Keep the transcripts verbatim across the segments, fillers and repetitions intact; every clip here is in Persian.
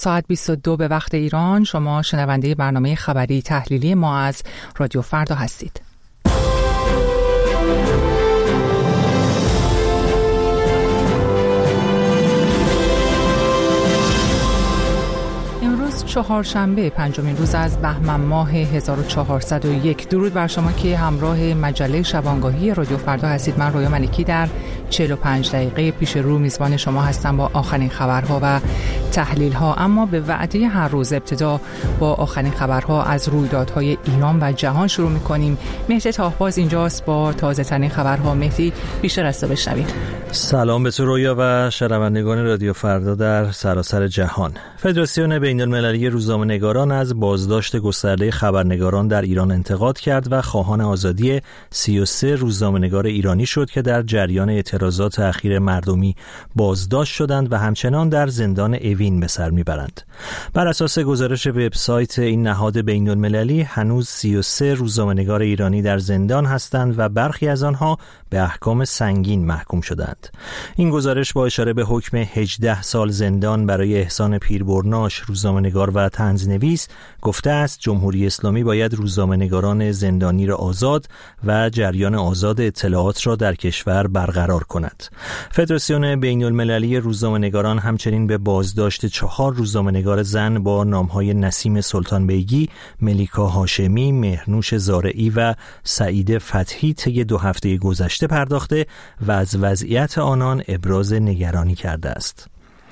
ساعت بیست و دو به وقت ایران. شما شنونده برنامه خبری تحلیلی ما از رادیو فردا هستید. چهارشنبه پنجمین روز از بهمن ماه هزار و چهارصد و یک. درود بر شما که همراه مجله شبانگاهی رادیو فردا هستید. من رویا ملکی در چهل و پنج دقیقه پیش رو میزبان شما هستم با آخرین خبرها و تحلیل‌ها. اما به وعده هر روز ابتدا با آخرین خبرها از رویدادهای ایران و جهان شروع می‌کنیم. مهدی تاهباز اینجاست با تازه‌ترین خبرها. مهدی، بیشتر از تو بشنویم. سلام به تو رویا و شنوندگان رادیو فردا در سراسر جهان. فدراسیون بین‌المللی روزنامه‌نگاران از بازداشت گسترده خبرنگاران در ایران انتقاد کرد و خواهان آزادی سی و سه روزنامه‌نگار ایرانی شد که در جریان اعتراضات اخیر مردمی بازداشت شدند و همچنان در زندان اوین به سر میبرند. بر اساس گزارش وبسایت این نهاد بین‌المللی هنوز سی و سه روزنامه‌نگار ایرانی در زندان هستند و برخی از آنها به احکام سنگین محکوم شدند. این گزارش با اشاره به حکم هجده سال زندان برای احسان پیربرناش، روزنامه‌نگار و طنزنویس، گفته است جمهوری اسلامی باید روزنامه‌نگاران زندانی را آزاد و جریان آزاد اطلاعات را در کشور برقرار کند. فدراسیون بین‌المللی روزنامه‌نگاران همچنین به بازداشت چهار روزنامه‌نگار زن با نام‌های نسیم سلطان بیگی، ملیکا هاشمی، مهرنوش زارعی و سعید فتحی طی دو هفته گذشته پرداخته و از وضعیت آنان ابراز نگرانی کرده است.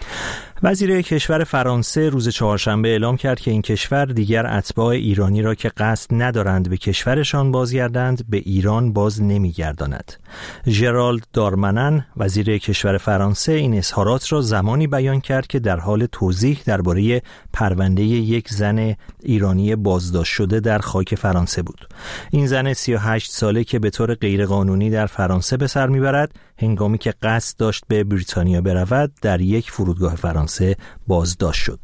وزیر کشور فرانسه روز چهارشنبه اعلام کرد که این کشور دیگر اتباع ایرانی را که قصد ندارند به کشورشان بازگردند به ایران باز نمیگرداند. ژرالد دارمنن وزیر کشور فرانسه این اظهارات را زمانی بیان کرد که در حال توضیح درباره پرونده یک زن ایرانی بازداشت شده در خاک فرانسه بود. این زن سی و هشت ساله که به طور غیرقانونی در فرانسه به سر میبرد، هنگامی که قصد داشت به بریتانیا برود در یک فرودگاه فرانسه بازداشت شد.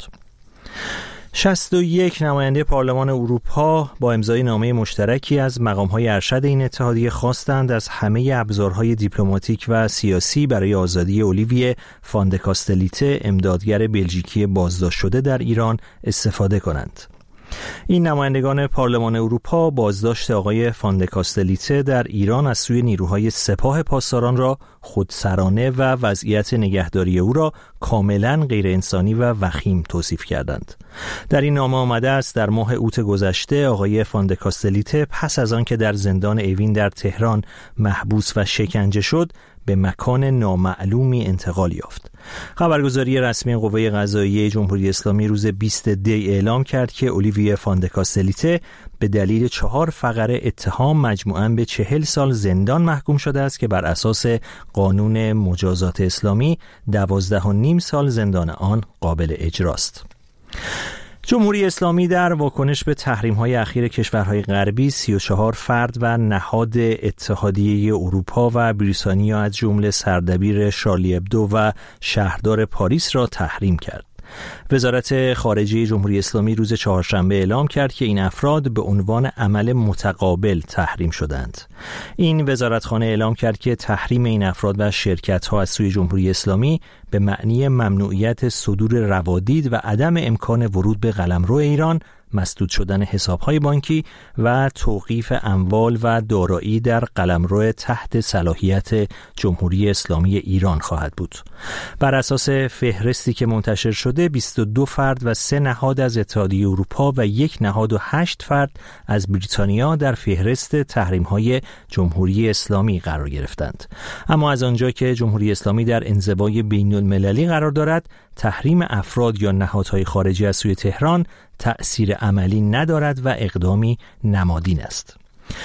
شصت و یک نماینده پارلمان اروپا با امضای نامه مشترکی از مقام‌های ارشد این اتحادیه خواستند از همه ابزارهای دیپلماتیک و سیاسی برای آزادی اولیویه فاندکاستلیته، امدادگر بلژیکی بازداشت شده در ایران، استفاده کنند. این نمایندگان پارلمان اروپا بازداشت آقای فاندکاستلیته در ایران از سوی نیروهای سپاه پاسداران را خودسرانه و وضعیت نگهداری او را کاملا غیر انسانی و وخیم توصیف کردند. در این نامه آمده است در ماه اوت گذشته آقای فاندکاستلیته پس از آن که در زندان اوین در تهران محبوس و شکنجه شد به مکان نامعلومی انتقال یافت. خبرگزاری رسمی قوه قضاییه جمهوری اسلامی روز بیست دی اعلام کرد که اولیویه فاندکاستلیته به دلیل چهار فقره اتهام مجموعاً به چهل سال زندان محکوم شده است که بر اساس قانون مجازات اسلامی دوازده و نیم سال زندان آن قابل اجراست. جمهوری اسلامی در واکنش به تحریم‌های اخیر کشورهای غربی سی و چهار فرد و نهاد اتحادیه اروپا و بریتانیا از جمله سردبیر شارلی ابدو و شهردار پاریس را تحریم کرد. وزارت خارجه جمهوری اسلامی روز چهارشنبه اعلام کرد که این افراد به عنوان عمل متقابل تحریم شدند. این وزارتخانه اعلام کرد که تحریم این افراد و شرکت‌ها از سوی جمهوری اسلامی به معنی ممنوعیت صدور روادید و عدم امکان ورود به قلمرو ایران، مسدود شدن حساب‌های بانکی و توقیف اموال و دارایی در قلمرو تحت صلاحیت جمهوری اسلامی ایران خواهد بود. بر اساس فهرستی که منتشر شده، بیست و دو فرد و سه نهاد از اتحادیه اروپا و یک نهاد و هشت فرد از بریتانیا در فهرست تحریم‌های جمهوری اسلامی قرار گرفتند. اما از آنجا که جمهوری اسلامی در انزوای بین‌المللی قرار دارد، تحریم افراد یا نهادهای خارجی از سوی تهران تأثیر عملی ندارد و اقدامی نمادین است.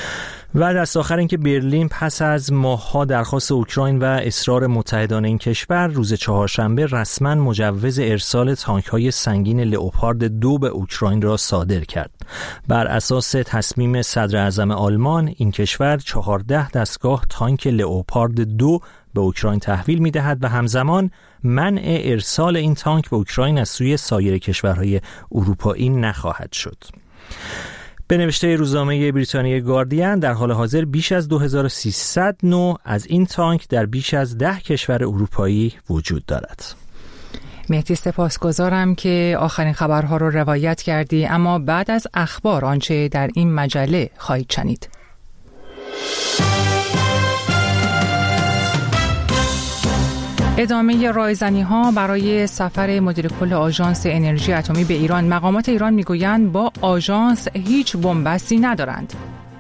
و دست آخر این که برلین پس از ماه‌ها درخواست اوکراین و اصرار متحدان این کشور روز چهارشنبه رسما مجوز ارسال تانک‌های سنگین لئوپارد دو به اوکراین را صادر کرد. بر اساس تصمیم صدر اعظم آلمان، این کشور چهارده دستگاه تانک لئوپارد دو به اوکراین تحویل می‌دهد و همزمان منع ارسال این تانک به اوکراین از سوی سایر کشورهای اروپایی نخواهد شد. به نوشته روزنامه بریتانیای گاردین، در حال حاضر بیش از دو هزار و سیصد نوع از این تانک در بیش از ده کشور اروپایی وجود دارد. مهدی سپاسگزارم که آخرین خبرها رو روایت کردی، اما بعد از اخبار آنچه در این مجله خواهید شنید. ادامه رایزنی‌ها برای سفر مدیر کل آژانس انرژی اتمی به ایران. مقامات ایران میگویند با آژانس هیچ بنبستی ندارند.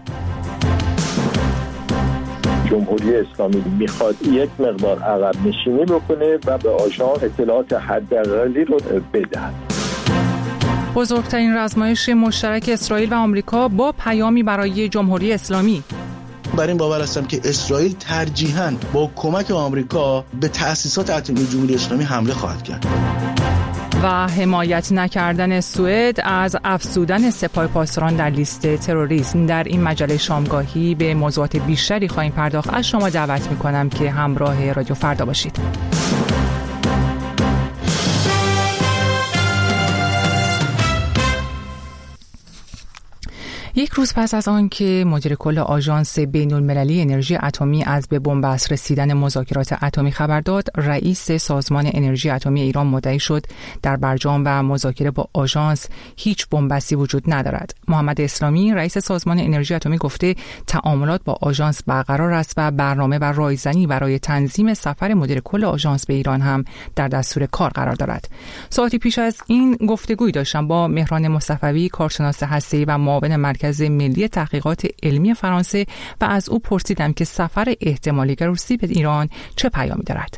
جمهوری اسلامی میخواد یک مقدار عقب نشینی بکنه و به آژانس اطلاعات حداقلی رو بدهد. بزرگترین رزمایش مشترک اسرائیل و آمریکا با پیامی برای جمهوری اسلامی. بر این باور هستم که اسرائیل ترجیحاً با کمک آمریکا به تأسیسات اتمی جمهوری اسلامی حمله خواهد کرد. و حمایت نکردن سوئد از افزودن سپاه پاسداران در لیست تروریسم. در این مجله شامگاهی به موضوعات بیشتری خواهیم پرداخت. از شما دعوت می‌کنم که همراه رادیو فردا باشید. یک روز پس از آن که مدیر کل آژانس بین‌المللی انرژی اتمی از به بنبست رسیدن مذاکرات اتمی خبر داد، رئیس سازمان انرژی اتمی ایران مدعی شد در برجام و مذاکره با آژانس هیچ بنبستی وجود ندارد. محمد اسلامی رئیس سازمان انرژی اتمی گفته تعاملات با آژانس برقرار است و برنامه و رایزنی برای تنظیم سفر مدیر کل آژانس به ایران هم در دستور کار قرار دارد. ساعتی پیش از این گفتگوی داشتم با مهران مصطفی، کارشناس هسته‌ای و معاون مرکز ملی تحقیقات علمی فرانسه، و از او پرسیدم که سفر احتمالی روسی به ایران چه پیامی دارد.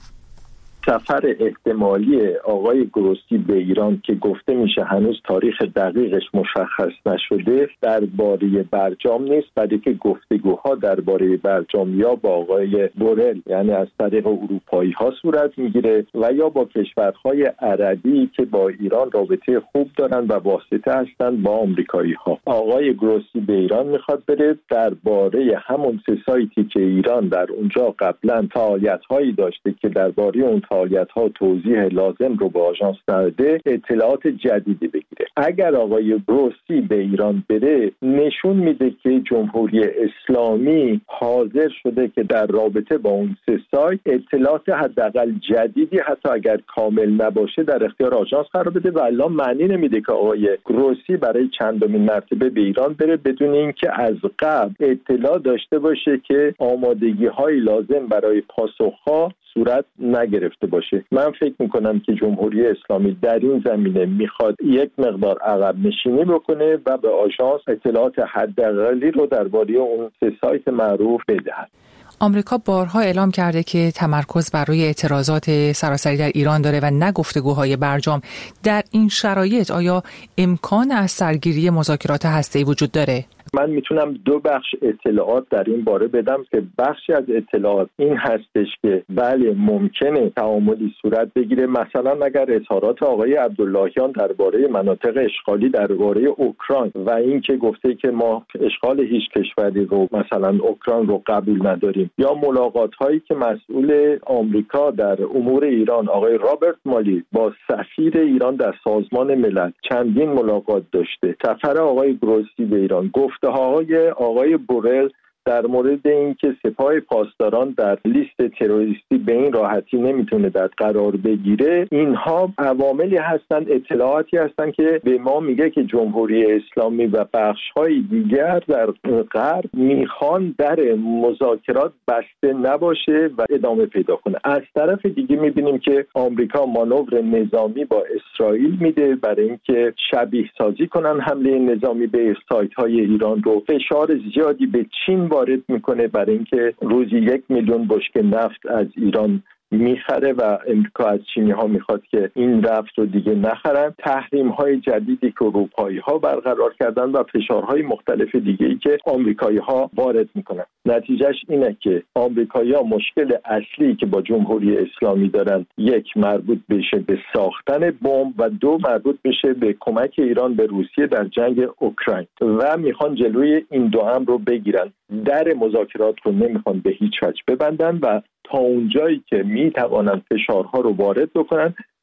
سفر احتمالی آقای گروسی به ایران که گفته میشه هنوز تاریخ دقیقش مشخص نشده درباره برجام نیست، بلکه گفتگوها درباره برجام یا با آقای بورل یعنی از طریق اروپایی ها صورت میگیره و یا با کشورهای عربی که با ایران رابطه خوب دارن و واسطه هستن با آمریکایی ها. آقای گروسی به ایران میخواد بره درباره همون سه سایتی که ایران در اونجا قبلا فعالیت هایی داشته که درباره اون فعالیت‌ها توضیح لازم رو به آژانس داده اطلاعات جدیدی بگیره. اگر آقای گروسی به ایران بره نشون میده که جمهوری اسلامی حاضر شده که در رابطه با اون سه سایت اطلاعات حداقل جدیدی حتی اگر کامل نباشه در اختیار آژانس قرار بده و الا معنی نمیده که آقای گروسی برای چندمین مرتبه به ایران بره بدون اینکه از قبل اطلاع داشته باشه که آمادگی‌های لازم برای پاسخ‌ها صورت نگرفته باشه. من فکر میکنم که جمهوری اسلامی در این زمینه میخواد یک مقدار عقب نشینی بکنه و به آژانس اطلاعات حداقلی رو درباره اون سه سایت معروف بدهد. آمریکا بارها اعلام کرده که تمرکز بر روی اعتراضات سراسری در ایران داره و نه گفتگوهای برجام. در این شرایط آیا امکان از سرگیری مذاکرات هسته‌ای وجود داره؟ من میتونم دو بخش اطلاعات در این باره بدم که بخشی از اطلاعات این هستش که بله ممکنه تعاملی صورت بگیره، مثلا اگر اظهارات آقای عبداللهیان درباره مناطق اشغالی درباره اوکراین و این که گفته که ما اشغال هیچ کشوری رو مثلا اوکراین رو قبول نداریم، یا ملاقات هایی که مسئول آمریکا در امور ایران آقای رابرت مالی با سفیر ایران در سازمان ملل چندین ملاقات داشته، سفر آقای گروسی به ایران، گفت های آقای بورل در مورد اینکه سپاه پاسداران در لیست تروریستی به این راحتی نمیتونه در قرار بگیره، اینها عواملی هستند، اطلاعاتی هستند که به ما میگه که جمهوری اسلامی و بخش‌های دیگر در غرب میخوان در مذاکرات بسته نباشه و ادامه پیدا کنه. از طرف دیگه میبینیم که آمریکا مانور نظامی با اسرائیل میده برای اینکه شبیه سازی کنن حمله نظامی به سایت‌های ایران رو، فشار زیادی به چین وارد میکنه برای اینکه روزی یک میلیون بشکه نفت از ایران میخره و امریکا از چینی ها میخواد که این نفت رو دیگه نخرن. تحریم های جدیدی که اروپایی ها برقرار کردن و فشارهای مختلف دیگه ای که آمریکایی ها وارد میکنن. نتیجهش اینه که آمریکایی ها مشکل اصلی که با جمهوری اسلامی دارن، یک مربوط بشه به ساختن بمب و دو مربوط بشه به کمک ایران به روسیه در جنگ اوکراین و میخوان جلوی این دو امر رو بگیرن. در مذاکرات رو نمیخوان به هیچ وجه ببندن و تا اونجایی که میتوانن فشارها رو وارد بکنن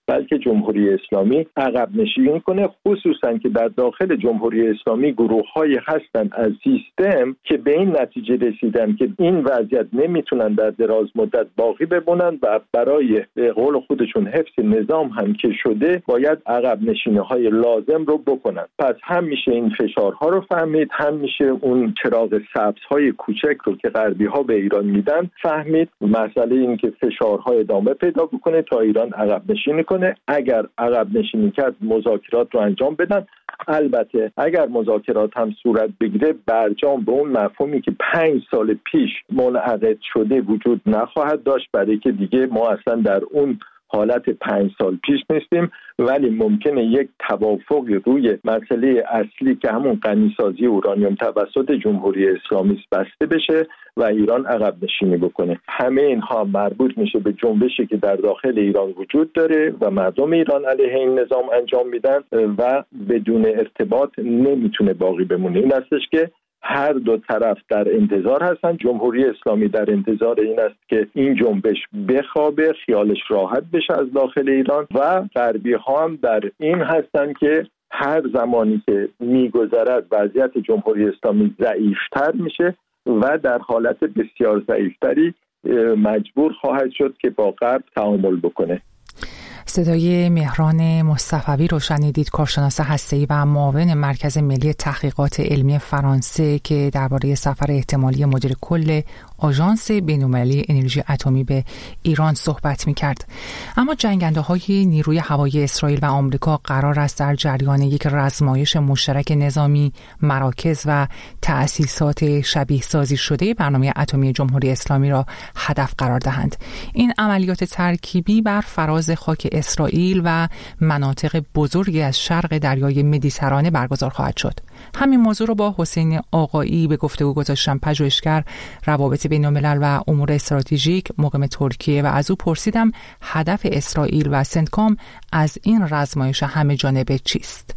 بلکه جمهوری اسلامی عقب نشینی کنه، خصوصا که در داخل جمهوری اسلامی گروه‌هایی هستند از سیستم که به این نتیجه رسیدن که این وضعیت نمیتونن در دراز مدت باقی بمونن و برای به قول خودشون حفظ نظام هم که شده باید عقب نشینی‌های لازم رو بکنن. پس هم میشه این فشارها رو فهمید، هم میشه اون چراغ سبزهای کوچک رو که غربی‌ها به ایران میدن فهمید. مسئله این که فشارها ادامه پیدا بکنه تا ایران عقب نشینی کنه. اگر عقب نشینی کرد مذاکرات رو انجام بدن. البته اگر مذاکرات هم صورت بگیره برجام به اون مفهومی که پنج سال پیش منعقد شده وجود نخواهد داشت، برای که دیگه ما اصلا در اون حالت پنج سال پیش نیستیم، ولی ممکنه یک توافقی روی مسئله اصلی که همون غنیسازی اورانیوم توسط جمهوری اسلامی بسته بشه و ایران عقب نشینی بکنه. همه اینها مربوط میشه به جنبشی که در داخل ایران وجود داره و مردم ایران علیه این نظام انجام میدن و بدون ارتباط نمیتونه باقی بمونه. این هستش که هر دو طرف در انتظار هستن. جمهوری اسلامی در انتظار این است که این جنبش بخوابه، خیالش راحت بشه از داخل ایران، و غربی ها هم در این هستن که هر زمانی که میگذرد وضعیت جمهوری اسلامی ضعیفتر میشه و در حالت بسیار ضعیفتری مجبور خواهد شد که با غرب تعامل بکنه. صدای مهران مصطفوی رو شنیدید، کارشناس هسته‌ای و معاون مرکز ملی تحقیقات علمی فرانسه که درباره سفر احتمالی مدیر کل آژانس بین‌المللی انرژی اتمی به ایران صحبت می‌کرد. اما جنگنده‌های نیروی هوایی اسرائیل و آمریکا قرار است در جریان یک رزمایش مشترک نظامی مراکز و تأسیسات شبیه سازی شده برنامه اتمی جمهوری اسلامی را هدف قرار دهند. این عملیات ترکیبی بر فراز خاک اسرائیل و مناطق بزرگی از شرق دریای مدیترانه برگزار خواهد شد. همین موضوع رو با حسین آقایی به گفتگو گذاشتم، پژوهشگر روابط بین الملل و امور استراتژیک مقیم ترکیه، و از او پرسیدم هدف اسرائیل و سنتکام از این رزمایش همه جانبه چیست؟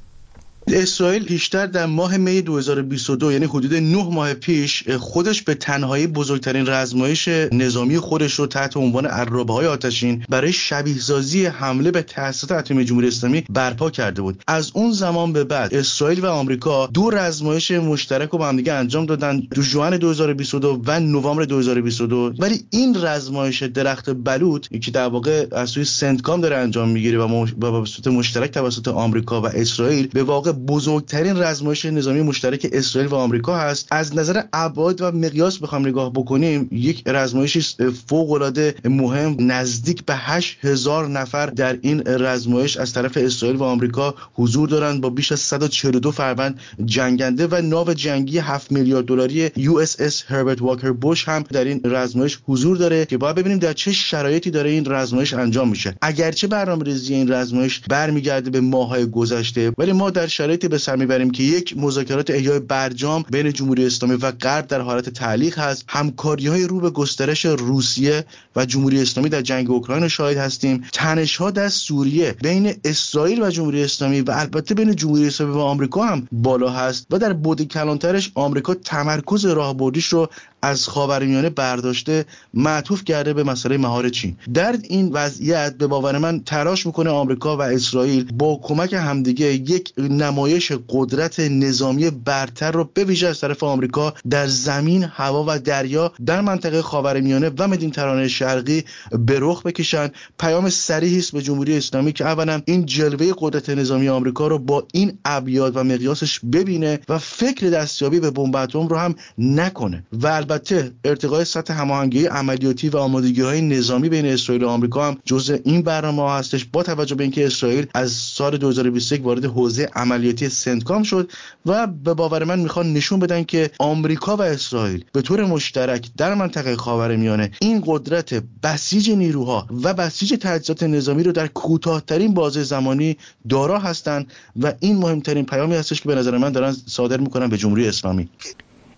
اسرائیل پیشتر در ماه می دو هزار و بیست و دو، یعنی حدود نه ماه پیش، خودش به تنهایی بزرگترین رزمایش نظامی خودش رو تحت عنوان عرابه‌های آتشین برای شبیه‌سازی حمله به تأسیسات اتمی جمهوری اسلامی برپا کرده بود. از اون زمان به بعد اسرائیل و آمریکا دو رزمایش مشترک رو با هم دیگه انجام دادن، تو ژوئن دو هزار و بیست و دو و نوامبر دو هزار و بیست و دو. ولی این رزمایش درخت بلوط که در واقع از سوی سنتکام داره انجام میگیره و به صورت مشترک توسط آمریکا و اسرائیل، به واقع بزرگترین رزمایش نظامی مشترک اسرائیل و آمریکا هست. از نظر ابعاد و مقیاس بخوام نگاه بکنیم، یک رزمایش فوق‌العاده مهم، نزدیک به هشت هزار نفر در این رزمایش از طرف اسرائیل و آمریکا حضور دارند، با بیش از صد و چهل و دو فروند جنگنده و ناو جنگی هفت میلیارد دلاری یو اس اس هربرت واکر بوش هم در این رزمایش حضور داره که باید ببینیم در چه شرایطی داره این رزمایش انجام میشه. اگرچه برنامه‌ریزی این رزمایش برمیگرده به ماه‌های گذشته، ولی ما در شرایطی به سر میبریم که یک مذاکرات احیای برجام بین جمهوری اسلامی و غرب در حالت تعلیق هست. همکاری‌های رو به گسترش روسیه و جمهوری اسلامی در جنگ اوکراین شاهد هستیم. تنش‌ها در سوریه بین اسرائیل و جمهوری اسلامی و البته بین جمهوری اسلامی و آمریکا هم بالا هست و در بعد کلانترش آمریکا تمرکز راهبردیش رو از خاورمیانه برداشته، معطوف کرده به مسئله مهار چین. در این وضعیت به باور من تلاش میکنه آمریکا و اسرائیل با کمک همدیگه یک نمایش قدرت نظامی برتر رو به ویژه از طرف آمریکا در زمین، هوا و دریا در منطقه خاورمیانه و مدیترانه شرقی به رخ بکشن. پیام صریحی است به جمهوری اسلامی که اولا این جلوه قدرت نظامی آمریکا رو با این ابعاد و مقیاسش ببینه و فکر دستیابی به بمب اتم رو هم نکنه، و البته ارتقای سطح هماهنگی عملیاتی و آمادگی‌های نظامی بین اسرائیل و آمریکا هم جزء این برنامه هستش، با توجه به اینکه اسرائیل از سال دو هزار و بیست و یک وارد حوزه عملیاتی سنتکام شد و به باور من میخوان نشون بدن که آمریکا و اسرائیل به طور مشترک در منطقه خاورمیانه این قدرت بسیج نیروها و بسیج تجهیزات نظامی رو در کوتاه‌ترین بازه زمانی دارا هستند و این مهمترین پیامی هستش که به نظر من دارن صادر میکنن به جمهوری اسلامی.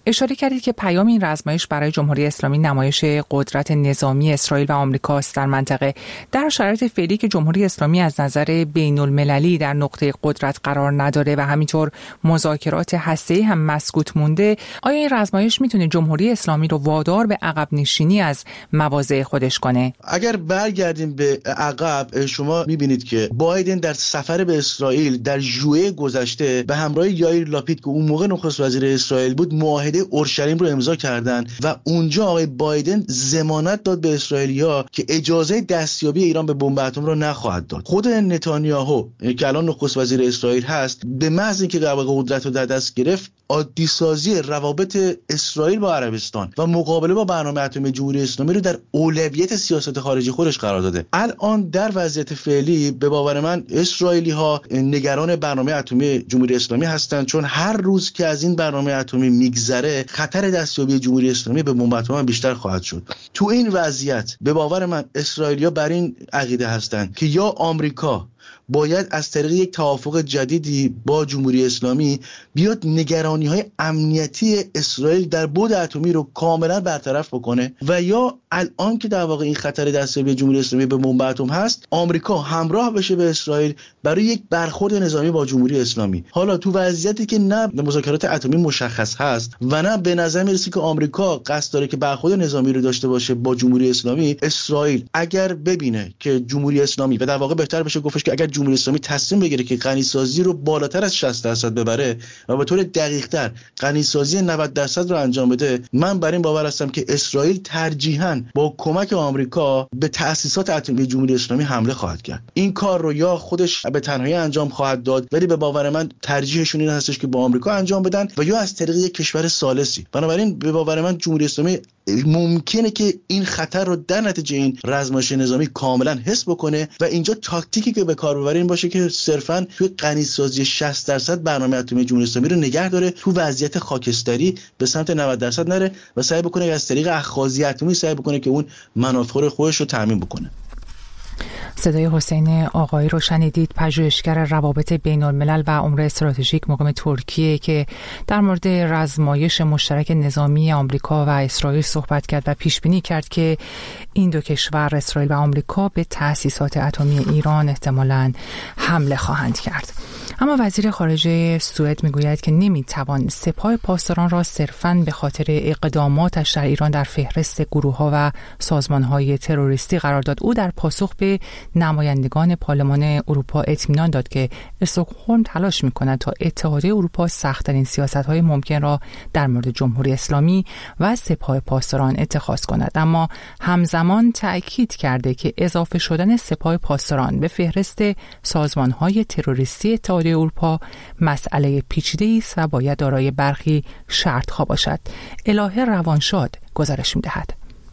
اشاره کردید که پیام این رزمایش برای جمهوری اسلامی نمایش قدرت نظامی اسرائیل و آمریکاست در منطقه. در شرایط فعلی که جمهوری اسلامی از نظر بین المللی در نقطه قدرت قرار نداره و همینطور مذاکرات هسته‌ای هم مسکوت مونده، آیا این رزمایش میتونه جمهوری اسلامی رو وادار به عقب نشینی از مواضع خودش کنه؟ اگر برگردیم به عقب، شما میبینید که بایدن در سفر به اسرائیل در ژوئیه گذشته به همراه یائیر لاپید که اون موقع نخست وزیر اسرائیل بود معاهده اورشلیم رو امضا کردن و اونجا آقای بایدن ضمانت داد به اسرائیلیا که اجازه دستیابی ایران به بمب اتم رو نخواهد داد. خود نتانیاهو که الان نخست وزیر اسرائیل هست، به محض اینکه قدرت رو در دست گرفت، عادی سازی روابط اسرائیل با عربستان و مقابله با برنامه اتمی جمهوری اسلامی رو در اولویت سیاست خارجی خودش قرار داده. الان در وضعیت فعلی به باور من اسرائیلی ها نگران برنامه اتمی جمهوری اسلامی هستند، چون هر روز که از این برنامه اتمی میگذره خطر دستیابی جمهوری اسلامی به بمب اتم بیشتر خواهد شد. تو این وضعیت به باور من اسرائیلیا بر این عقیده هستند که یا آمریکا باید از طریق یک توافق جدیدی با جمهوری اسلامی بیاد نگرانی‌های امنیتی اسرائیل در بعد اتمی رو کاملا برطرف بکنه و یا الان که در واقع این خطر دستیابی جمهوری اسلامی به بمب اتم هست، آمریکا همراه بشه به اسرائیل برای یک برخورد نظامی با جمهوری اسلامی. حالا تو وضعیتی که نه مذاکرات اتمی مشخص هست و نه به نظر میرسه که آمریکا قصد داره که برخورد نظامی رو داشته باشه با جمهوری اسلامی، اسرائیل اگر ببینه که جمهوری اسلامی و در واقع بهتر بشه گفتش که اگر جمهوری اسلامی تصمیم بگیره که غنیسازی رو بالاتر از شصت درصد ببره و به طور دقیق‌تر غنیسازی نود درصد رو انجام بده، من بر این باور هستم که اسرائیل ترجیحاً با کمک آمریکا به تأسیسات اتمی جمهوری اسلامی حمله خواهد کرد. این کار رو یا خودش به تنهایی انجام خواهد داد، ولی به باور من ترجیحشون این هستش که با آمریکا انجام بدن و یا از طریق یک کشور ثالثی. بنابراین به باور من جمهوری اسلامی ممکنه که این خطر رو در نتیجه این رزمایش نظامی کاملا حس بکنه و اینجا تاکتیکی که به کار ببره این باشه که صرفاً توی غنیسازی شصت درصد برنامه اتمی جمهوری اسلامی رو نگه داره، تو وضعیت خاکستری به سمت نود درصد نره و سعی بکنه از طریق اخاذی اتمی سعی بکنه که اون منافع خودش رو تامین بکنه. صدای حسین آقایی رو شنیدید، پژوهشگر روابط بین الملل و امور استراتژیک مقیم ترکیه که در مورد رزمایش مشترک نظامی آمریکا و اسرائیل صحبت کرد و پیش بینی کرد که این دو کشور، اسرائیل و آمریکا، به تأسیسات اتمی ایران احتمالاً حمله خواهند کرد. اما وزیر خارجه سوئد میگوید که نمیتوان سپاه پاسداران را صرفاً به خاطر اقداماتش در ایران در فهرست گروه‌ها و سازمان‌های تروریستی قرار داد. او در پاسخ به نمایندگان پارلمان اروپا اطمینان داد که استکهلم تلاش می‌کند تا اتحادیه اروپا سخت‌ترین سیاست‌های ممکن را در مورد جمهوری اسلامی و سپاه پاسداران اتخاذ کند، اما همزمان تأکید کرده که اضافه شدن سپاه پاسداران به فهرست سازمان‌های تروریستی اتحادیه اروپا مسئله پیچیده‌ای است و باید دارای برخی شرط‌ها باشد. الهه روانشاد گزارش می‌دهد.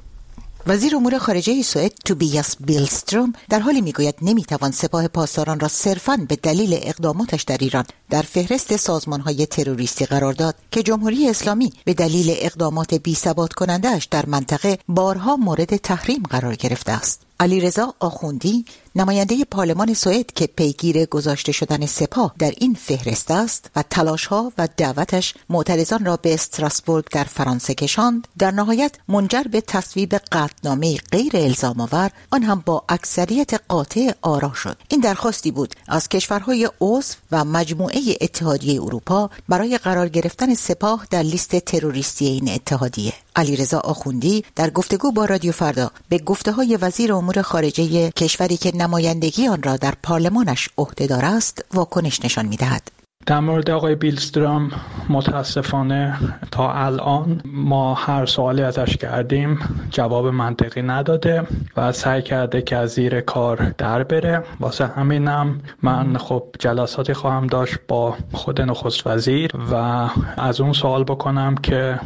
وزیر امور خارجه سوئد توبیاس بیلستروم در حالی میگوید نمیتوان سپاه پاسداران را صرفاً به دلیل اقداماتش در ایران در فهرست سازمان‌های تروریستی قرار داد که جمهوری اسلامی به دلیل اقدامات بی‌ثبات کننده‌اش در منطقه بارها مورد تحریم قرار گرفته است. علیرضا آخوندی، نماینده پارلمان سوئد که پیگیر گذاشته شدن سپاه در این فهرست است و تلاش‌ها و دعوتش معترضان را به استراسبورگ در فرانسه کشاند، در نهایت منجر به تصویب قطعنامه غیر الزام‌آور، آن هم با اکثریت قاطع آرا شد. این درخواستی بود از کشورهای عضو و مجموعه اتحادیه اروپا برای قرار گرفتن سپاه در لیست تروریستی این اتحادیه. علیرضا آخوندی در گفتگو با رادیو فردا به گفته‌های وزیر امور خارجه کشوری که نمایندگی آن را در پارلمانش عهده‌دار است واکنش نشان می‌دهد. در مورد آقای بیلستروم متاسفانه تا الان ما هر سوالی ازش کردیم جواب منطقی نداده و سعی کرده که از زیر کار در بره. واسه همینم من خب جلساتی خواهم داشت با خود نخست وزیر و از اون سوال بکنم که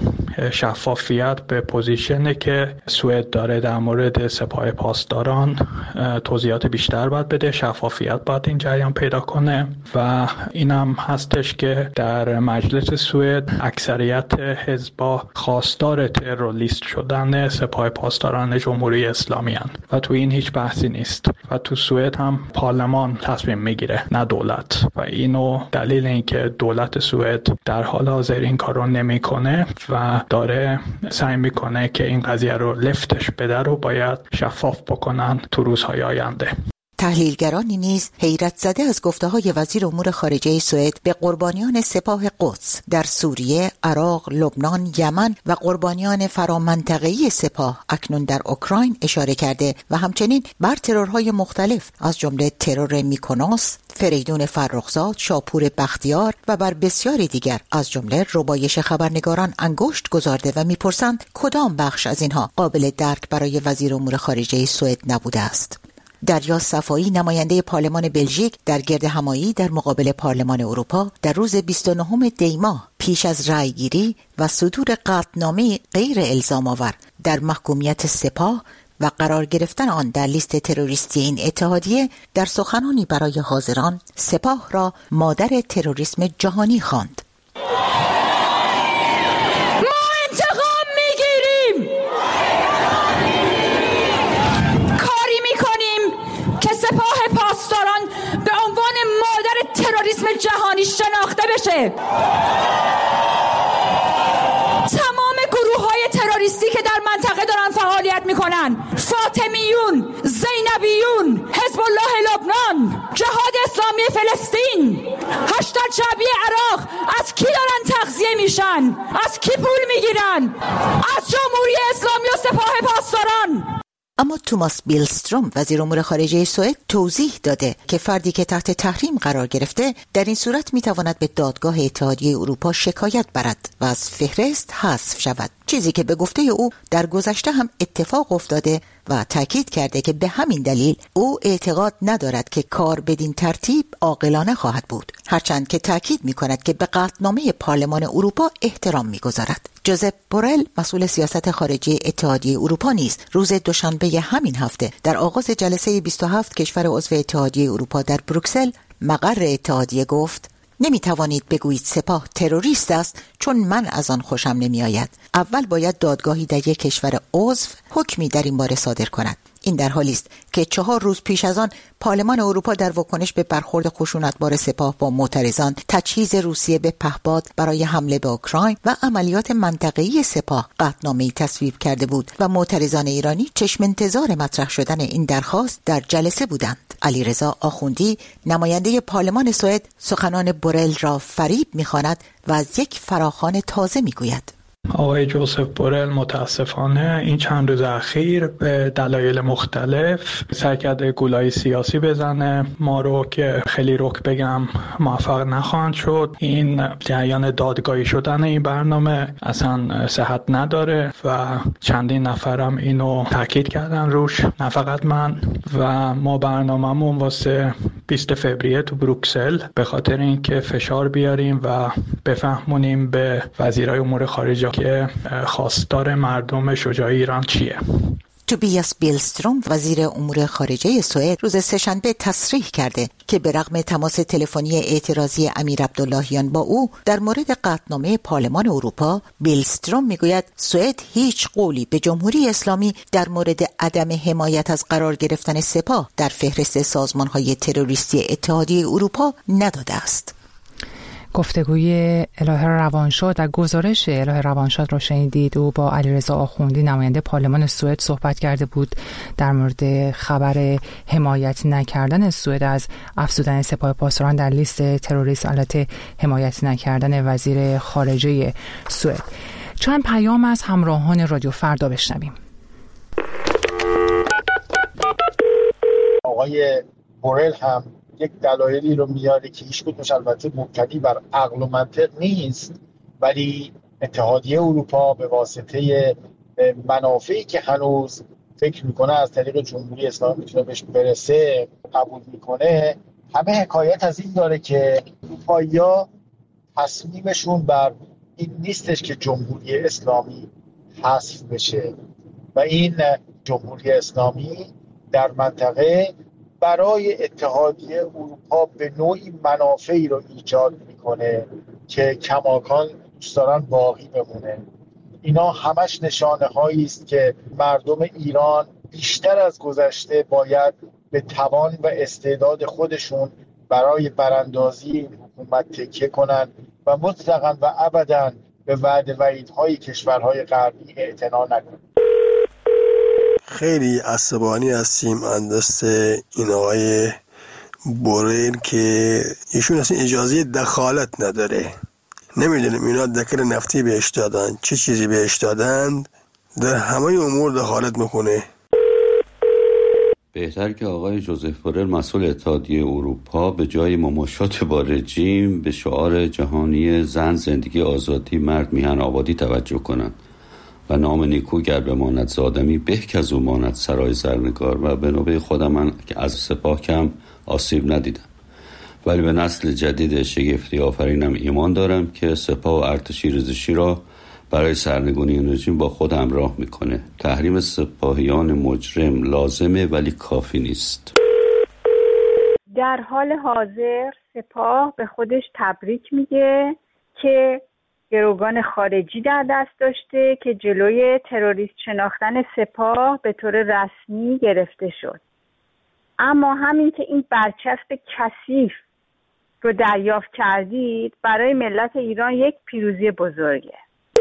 شفافیت به پوزیشنی که سوئد داره در مورد سپاه پاسداران توضیحات بیشتر باید بده، شفافیت باید این جریان پیدا کنه و اینم هستش که در مجلس سوئد اکثریت حزب‌ها خواستار تروریست شدن سپاه پاسداران جمهوری اسلامی هستند و تو این هیچ بحثی نیست و تو سوئد هم پارلمان تصمیم میگیره نه دولت و اینو دلیل اینکه دولت سوئد در حال حاضر این کارو نمیکنه و داره سعی میکنه که این قضیه رو لفتش بده رو باید شفاف بکنن تو روزهای آینده. تحلیلگرانی نیز حیرت زده از گفته‌های وزیر امور خارجه سوئد به قربانیان سپاه قدس در سوریه، عراق، لبنان، یمن و قربانیان فرامنطقه‌ای سپاه اکنون در اوکراین اشاره کرده و همچنین بر ترورهای مختلف از جمله ترور میکونوس، فریدون فرخزاد، شاپور بختیار و بر بسیاری دیگر از جمله ربایش خبرنگاران انگشت گذارده و میپرسند کدام بخش از اینها قابل درک برای وزیر امور خارجه سوئد نبوده است. دریا صفایی نماینده پارلمان بلژیک در گرد همایی در مقابل پارلمان اروپا در روز بیست و نهم دی ماه پیش از رأیگیری و صدور قطعنامه غیر الزام آور در محکومیت سپاه و قرار گرفتن آن در لیست تروریستی این اتحادیه در سخنانی برای حاضران سپاه را مادر تروریسم جهانی خواند. تروریسم جهانی شناخته بشه. تمام گروه‌های تروریستی که در منطقه دارن فعالیت میکنن، فاطمیون، زینبیون، حزب الله لبنان، جهاد اسلامی فلسطین، هشتاد شعبی عراق از کی دارن تغذیه میشن؟ از کی پول میگیرن؟ از جمهوری اسلامی و سپاه پاسداران. اما توماس بیلستروم وزیر امور خارجه سوئد توضیح داده که فردی که تحت تحریم قرار گرفته در این صورت میتواند به دادگاه اتحادیه اروپا شکایت برد و از فهرست حذف شود، چیزی که به گفته او در گذشته هم اتفاق افتاده و تاکید کرده که به همین دلیل او اعتقاد ندارد که کار بدین ترتیب عاقلانه خواهد بود، هرچند که تاکید می‌کند که به قطعنامه پارلمان اروپا احترام می‌گذارد. جوزپ بورل مسئول سیاست خارجی اتحادیه اروپا نیز روز دوشنبه همین هفته در آغاز جلسه بیست و هفت کشور عضو اتحادیه اروپا در بروکسل مقر اتحادیه گفت: نمی توانید بگویید سپاه تروریست است چون من از آن خوشم نمی آید. اول باید دادگاهی در یک کشور عضو حکمی در این باره صادر کند. این در حالی است که چهار روز پیش از آن پارلمان اروپا در واکنش به برخورد خشونتبار سپاه با معترضان، تجهیز روسیه به پهپاد برای حمله به اوکراین و عملیات منطقه‌ای سپاه قطعنامه‌ای تصویب کرده بود و معترضان ایرانی چشم انتظار مطرح شدن این درخواست در جلسه بودند. علیرضا آخوندی نماینده پارلمان سوئد سخنان بورل را فریب می‌خواند و از یک فراخوان تازه می‌گوید. آقای جوزف بورل متاسفانه این چند روز اخیر به دلایل مختلف سعی کرده گولای سیاسی بزنه ما رو که خیلی رک بگم موفق نخواهند شد. این جریان دادگاهی شدن این برنامه اصلا صحت نداره و چندین نفرم اینو تاکید کردن روش، نه فقط من. و ما برنامه‌مون واسه بیست فوریه تو بروکسل به خاطر اینکه فشار بیاریم و بفهمونیم به وزیرای امور خارجه که خواستار مردم شجاع ایران چیه. توبیاس بیلستروم وزیر امور خارجه سوئد روز سه‌شنبه تصریح کرده که به رغم تماس تلفنی اعتراضی امیر عبداللهیان با او در مورد قطعنامه پارلمان اروپا، بیلستروم میگوید سوئد هیچ قولی به جمهوری اسلامی در مورد عدم حمایت از قرار گرفتن سپاه در فهرست سازمان‌های تروریستی اتحادیه اروپا نداده است. گفتگوی الهه روانشاد در گزارش الهه روانشاد را شنیدید. او با علیرضا آخوندی نماینده پارلمان سوئد صحبت کرده بود در مورد خبر حمایت نکردن سوئد از افزودن سپاه پاسداران در لیست تروریست، البته حمایت نکردن وزیر خارجه سوئد. چند پیام از همراهان رادیو فردا بشنویم. آقای بورل هم یک دلایلی رو میاره که هیچ کدومش البته مبتنی بر عقل و منطق نیست، ولی اتحادیه اروپا به واسطه منافعی که هنوز فکر میکنه از طریق جمهوری اسلامی میتونه بهش برسه قبول میکنه. همه حکایت از این داره که اروپایی‌ها تصمیمشون بر این نیستش که جمهوری اسلامی حذف بشه و این جمهوری اسلامی در منطقه برای اتحادیه اروپا به نوعی منافعی رو ایجاد میکنه که کماکان دوست دارن باقی بمونه. اینا همش نشانه هایی است که مردم ایران بیشتر از گذشته باید به توان و استعداد خودشون برای براندازی این حکومت تکیه کنن و مطلقاً و ابداً به وعده وعیدهای کشورهای غربی اعتنا نکنن. خیلی عصبانی هستیم از دست این آقای بوریل که ایشون اصلا اجازه دخالت نداره. نمیدونم اینا دکل نفتی بهش دادن، چه چیزی بهش دادن، در همه امور دخالت میکنه. بهتر که آقای جوزف بورل مسئول اتحادیه اروپا به جای مماشات با رژیم به شعار جهانی زن، زندگی، آزادی، مرد، میهن، آبادی توجه کنند و نام نیکو گر بماند ز آدمی به که از او ماند سرای زرنگار. و به نوبه خودم من که از سپاه کم آسیب ندیدم، ولی به نسل جدید شگفتی آفرینم ایمان دارم که سپاه و ارتش ریزشی را برای سرنگونی این رژیم با خود همراه میکنه. تحریم سپاهیان مجرم لازمه ولی کافی نیست. در حال حاضر سپاه به خودش تبریک میگه که گروگان خارجی در دست داشته که جلوی تروریست شناختن سپاه به طور رسمی گرفته شد. اما همین که این برچسب کثیف رو دریافت کردید برای ملت ایران یک پیروزی بزرگه.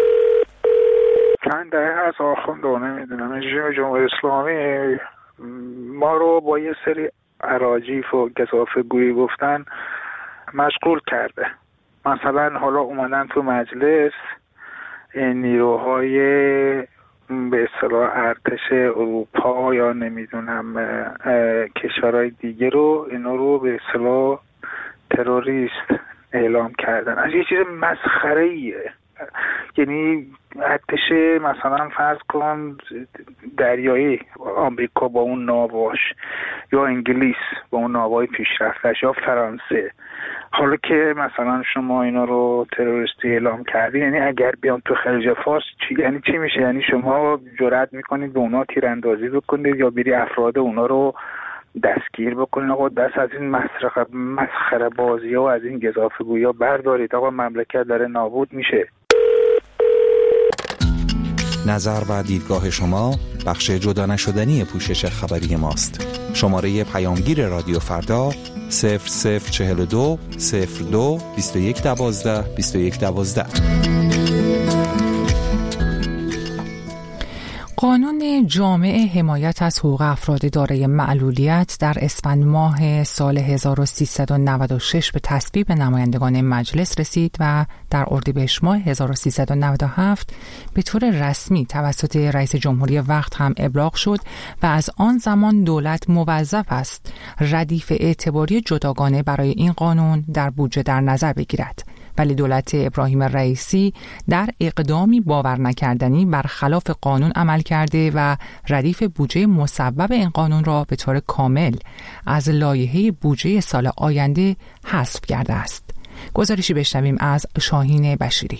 چند دهه از آخوند نمیدونم رژیم جمهوری اسلامی ما رو با یه سری اراجیف و گزافه‌گویی گفتن مشغول کرده. مثلا حالا اومدن تو مجلس نیروهای به اصطلاح ارتش اروپا یا نمیدونم کشورهای دیگه رو اینا رو به اصطلاح تروریست اعلام کردن. از یه چیز مسخره‌ایه. یعنی ارتش مثلا فرض کن دریایی آمریکا با اون ناواش، یا انگلیس با اون ناوای پیشرفتش، یا فرانسه، حالا که مثلا شما اینا رو تروریستی اعلام کردی، یعنی اگر بیان تو خلیج فارس چی یعنی چی میشه؟ یعنی شما جرأت میکنید به اونا تیراندازی بکنید یا بری افراد اونا رو دستگیر بکنید؟ آقا دست از این مسخره بازی ها و از این گزافه‌گویی ها بردارید. آقا مملکت داره نابود میشه. نظر و دیدگاه شما بخش جدا نشدنی پوشش خبری ماست. شماره پیامگیر رادیو فردا صفر صفر چهل و دو صفر دو بیست و یک دوازده بیست و یک دوازده. قانون جامع حمایت از حقوق افراد دارای معلولیت در اسفند ماه سال هزار و سیصد و نود و شش به تصویب نمایندگان مجلس رسید و در اردیبهشت ماه هزار و سیصد و نود و هفت به طور رسمی توسط رئیس جمهوری وقت هم ابلاغ شد و از آن زمان دولت موظف است ردیف اعتباری جداگانه برای این قانون در بودجه در نظر بگیرد. ولی دولت ابراهیم رئیسی در اقدامی باور نکردنی برخلاف قانون عمل کرده و ردیف بودجه مسبب این قانون را به طور کامل از لایحه بودجه سال آینده حذف کرده است. گزارشی بشنویم از شاهین بشیری.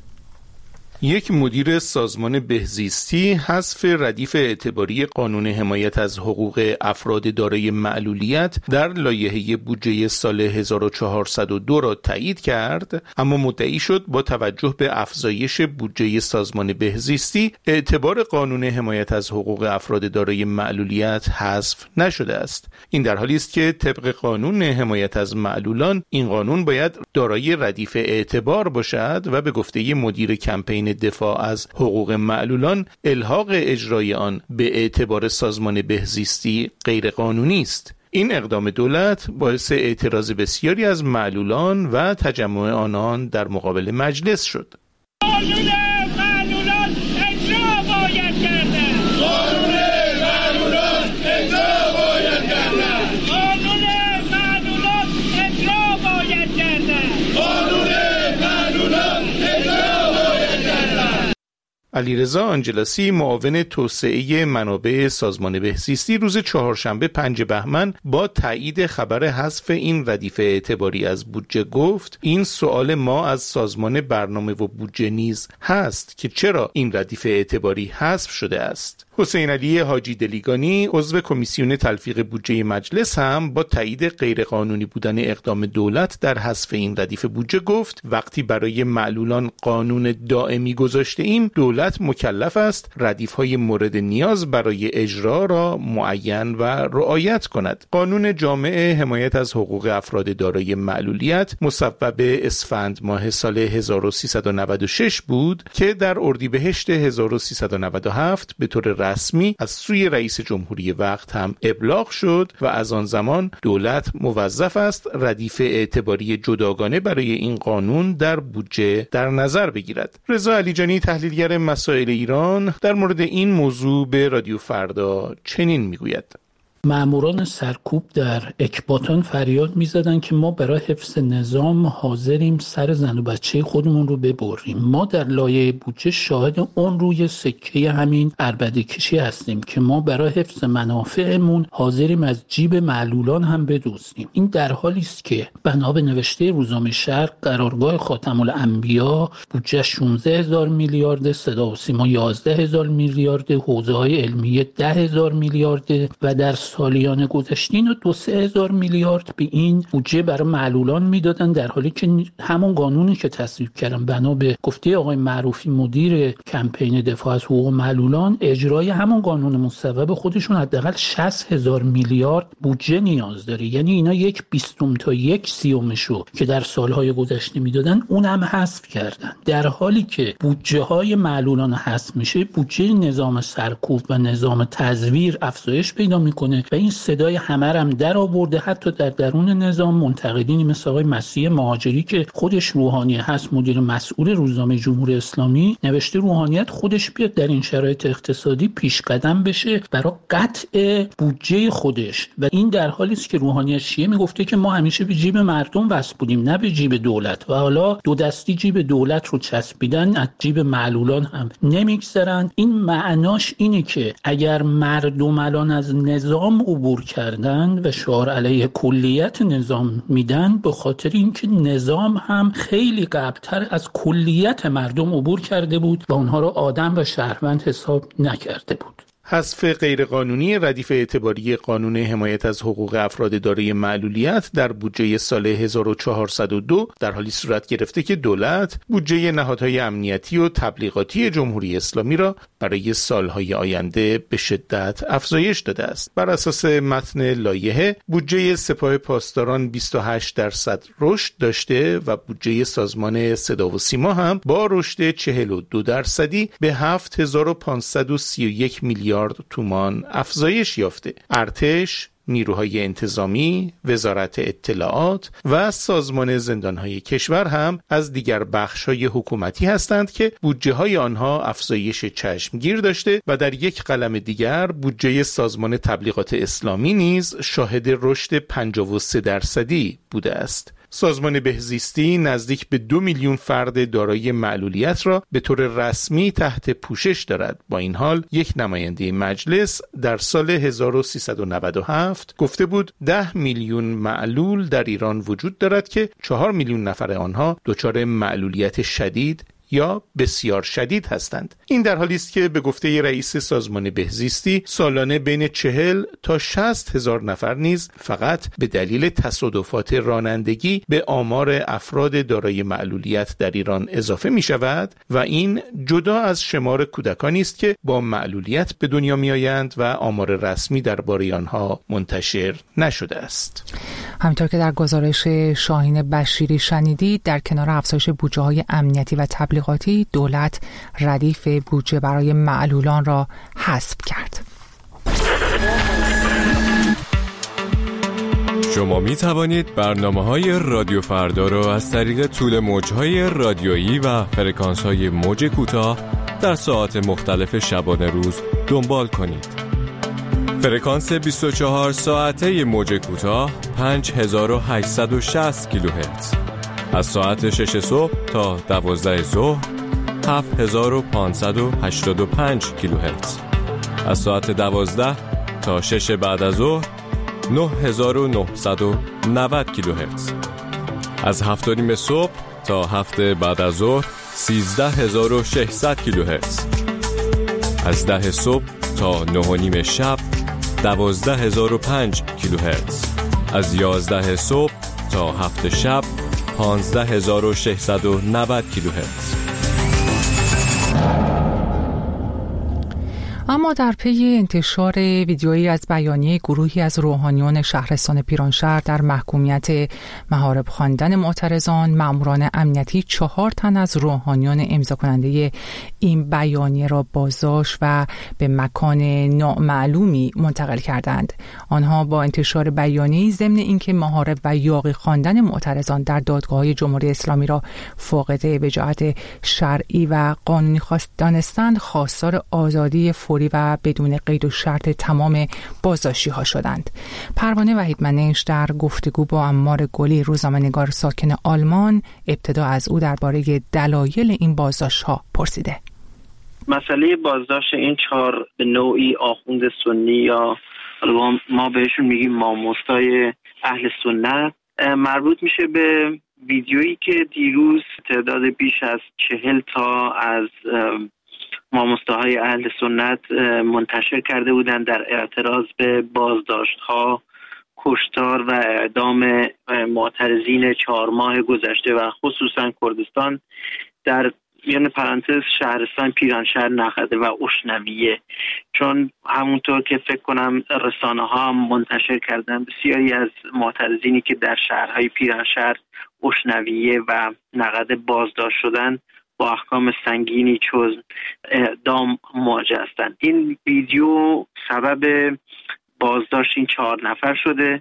یک مدیر سازمان بهزیستی حذف ردیف اعتباری قانون حمایت از حقوق افراد دارای معلولیت در لایحه بودجه سال هزار و چهارصد و دو را تایید کرد، اما مدعی شد با توجه به افزایش بودجه سازمان بهزیستی اعتبار قانون حمایت از حقوق افراد دارای معلولیت حذف نشده است. این در حالی است که طبق قانون حمایت از معلولان این قانون باید دارای ردیف اعتبار باشد و به گفته مدیر کمپین دفاع از حقوق معلولان الحاق اجرای آن به اعتبار سازمان بهزیستی غیر قانونی است. این اقدام دولت باعث اعتراض بسیاری از معلولان و تجمع آنان در مقابل مجلس شد. قانون معلولان اجرا باید کردن. قانون معلولان اجرا باید کردن. قانون معلولان اجرا باید کردن. قانون معلولان اجرا باید کردن. علیرضا آنجلاسی معاون توسعه منابع سازمان بهزیستی روز چهارشنبه پنج بهمن با تایید خبر حذف این ردیف اعتباری از بودجه گفت این سوال ما از سازمان برنامه و بودجه نیز هست که چرا این ردیف اعتباری حذف شده است. حسین علی حاجی دلیگانی عضو کمیسیون تلفیق بودجه مجلس هم با تایید غیرقانونی بودن اقدام دولت در حذف این ردیف بودجه گفت وقتی برای معلولان قانون دائمی گذاشته ایم، دولت مکلف است ردیف‌های مورد نیاز برای اجرا را معین و رعایت کند. قانون جامع حمایت از حقوق افراد دارای معلولیت مصوب اسفند ماه سال هزار و سیصد و نود و شش بود که در اردیبهشت هزار و سیصد و نود و هفت به طور رسمی از سوی رئیس جمهوری وقت هم ابلاغ شد و از آن زمان دولت موظف است ردیف اعتباری جداگانه برای این قانون در بودجه در نظر بگیرد. رضا علیجانی تحلیلگر مسائل ایران در مورد این موضوع به رادیو فردا چنین میگوید: ماموران سرکوب در اکباتان فریاد میزدن که ما برای حفظ نظام حاضریم سر زن و بچه خودمون رو ببریم. ما در لایحه بودجه شاهد اون روی سکه همین عربده کشی هستیم که ما برای حفظ منافعمون حاضریم از جیب معلولان هم بدزدیم. این در حالی است که بنا به نوشته روزنامه شرق قرارگاه خاتم الانبیا بودجه شانزده هزار میلیارد، صدا و سیما یازده هزار میلیارد، حوزه‌های علمیه ده هزار میلیارد و در سالیان گذشتین و دو سه هزار میلیارد به این بودجه برای معلولان میدادن، در حالی که همون قانونی که تصویب کردن بنا به گفته آقای معروفی مدیر کمپین دفاع از حقوق معلولان اجرای همون قانون مصوب خودشون حداقل شصت هزار میلیارد بودجه نیاز داره. یعنی اینا یک بیستم تا یک سیومشو که در سالهای گذشته میدادن اونم حذف کردن، در حالی که بودجه های معلولان حذف میشه بودجه نظام سرکوب و نظام تزویر افزایش پیدا میکنه و این صدای همه هم در آورده. حتی در درون نظام منتقدینی مثل آقای مسیح مهاجری که خودش روحانی هست، مدیر مسئول روزنامه جمهوری اسلامی، نوشته روحانیت خودش بیاد در این شرایط اقتصادی پیش قدم بشه برای قطع بودجه خودش و این در حالی است که روحانیت شیعه میگفته که ما همیشه به جیب مردم وصل بودیم نه به جیب دولت و حالا دو دستی جیب دولت رو چسبیدن، از جیب معلولان هم نمیگذرن. این معناش اینه که اگر مردم الان از نظام عبور کردن و شعار علیه کلیت نظام میدن به خاطر اینکه نظام هم خیلی قبلتر از کلیت مردم عبور کرده بود و اونها رو آدم و شهروند حساب نکرده بود. حذف غیرقانونی ردیف اعتباری قانون حمایت از حقوق افراد دارای معلولیت در بودجه سال هزار و چهارصد و دو در حالی صورت گرفته که دولت بودجه نهادهای امنیتی و تبلیغاتی جمهوری اسلامی را برای سالهای آینده به شدت افزایش داده است. بر اساس متن لایحه بودجه سپاه پاسداران بیست و هشت درصد رشد داشته و بودجه سازمان صدا و سیما هم با رشد چهل و دو درصدی به هفت هزار و پانصد و سی و یک میلیارد تومان افزایش یافته. ارتش، نیروهای انتظامی، وزارت اطلاعات و سازمان زندانهای کشور هم از دیگر بخش‌های حکومتی هستند که بودجه‌های آنها افزایش چشمگیر داشته و در یک قلم دیگر بودجه سازمان تبلیغات اسلامی نیز شاهد رشد پنجاه و سه درصدی بوده است. سازمان بهزیستی نزدیک به دو میلیون فرد دارای معلولیت را به طور رسمی تحت پوشش دارد. با این حال یک نماینده مجلس در سال هزار و سیصد و نود و هفت گفته بود ده میلیون معلول در ایران وجود دارد که چهار میلیون نفر آنها دچار معلولیت شدید یا بسیار شدید هستند. این در حالی است که به گفته رئیس سازمان بهزیستی سالانه بین چهل تا شصت هزار نفر نیز فقط به دلیل تصادفات رانندگی به آمار افراد دارای معلولیت در ایران اضافه می شود و این جدا از شمار کودکانی است که با معلولیت به دنیا می آیند و آمار رسمی درباره آنها منتشر نشده است. همینطور که در گزارش شاهین بشیری شنیدید، در کنار افزایش بودجه‌های امنیتی و تبلیغاتی دولت ردیف بودجه برای معلولان را حذف کرد. شما می توانید برنامه‌های رادیو فردا را از طریق طول موج‌های رادیویی و فرکانس‌های موج کوتاه در ساعات مختلف شبانه روز دنبال کنید. فرکانس بیست و چهار ساعته موج کوتاه پنج هزار و هشتصد و شصت کیلوهرتز، از ساعت شش صبح تا دوازده ظهر هفت هزار و پانصد و هشتاد و پنج کیلوهرتز، از ساعت دوازده تا شش بعد از ظهر نه هزار و نهصد و نود کیلوهرتز، از هفت و نیم صبح تا هفت بعد از ظهر سیزده هزار و ششصد کیلوهرتز، از ده صبح تا نه و نیم شب دوازده هزار و پنج کیلوهرتز، از یازده صبح تا هفت شب پانزده هزار و ششصد و نود کیلوهرتز. اما در پی انتشار ویدیویی از بیانیه گروهی از روحانیون شهرستان پیرانشهر در محکومیت محارب خواندن معترضان، ماموران امنیتی چهار تن از روحانیون امضا کننده این بیانیه را بازداشت و به مکان نامعلومی منتقل کردند. آنها با انتشار بیانیه ضمن اینکه محارب و یاغی خواندن معترضان در دادگاه‌های جمهوری اسلامی را فاقد وجاهت شرعی و قانونی دانستند، خواستار آزادی فوری و بدون قید و شرط تمام بازداشتی ها شدند. پروانه وحیدمنش در گفتگو با عمار گلی، روزنامه‌نگار ساکن آلمان، ابتدا از او درباره دلایل این بازداشت ها پرسیده. مسئله بازداشت این چهار به نوعی آخوند سنی یا ما بهشون میگیم ماموستای اهل سنت مربوط میشه به ویدیویی که دیروز تعداد بیش از چهل تا از ماموستاهای اهل سنت منتشر کرده بودند در اعتراض به بازداشت‌ها، کشتار و اعدام معترضین چهار ماه گذشته و خصوصا کردستان در یعنی پرانتز شهرستان پیرانشهر، نخده و اشنویه. چون همونطور که فکر کنم رسانه ها هم منتشر کردن، بسیاری از معترضینی که در شهرهای پیرانشهر، اشنویه و نخده بازداشت شدن با احکام سنگینی چون اعدام مواجه هستند. این ویدیو سبب بازداشت این چهار نفر شده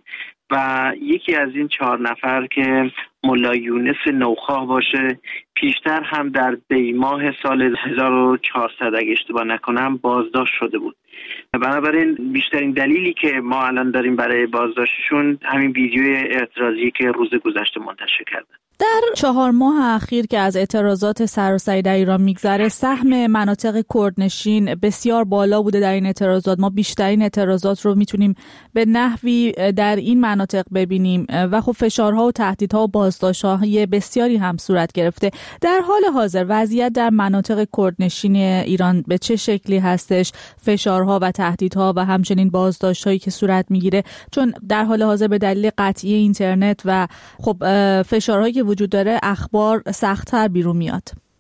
و یکی از این چهار نفر که ملا یونس نوخواه باشه، پیشتر هم در دی ماه سال هزار و چهارصد اگه اشتباه نکنم بازداشت شده بود. بنابراین بیشترین دلیلی که ما الان داریم برای بازداشتشون همین ویدیوی اعتراضی که روز گذشته منتشر کردن. در چهار ماه اخیر که از اعتراضات سراسری در ایران میگذره، سهم مناطق کردنشین بسیار بالا بوده در این اعتراضات. ما بیشترین اعتراضات رو میتونیم به نحوی در این مناطق ببینیم و خب فشارها و تهدیدها و بازداشت‌های بسیاری هم صورت گرفته. در حال حاضر وضعیت در مناطق کردنشین ایران به چه شکلی هستش؟ فشارها و تهدیدها و همچنین بازداشت‌هایی که صورت میگیره، چون در حال حاضر به دلیل قطعی اینترنت و خب فشارهایی که وجود داره اخبار سخت‌تر بیرون میاد.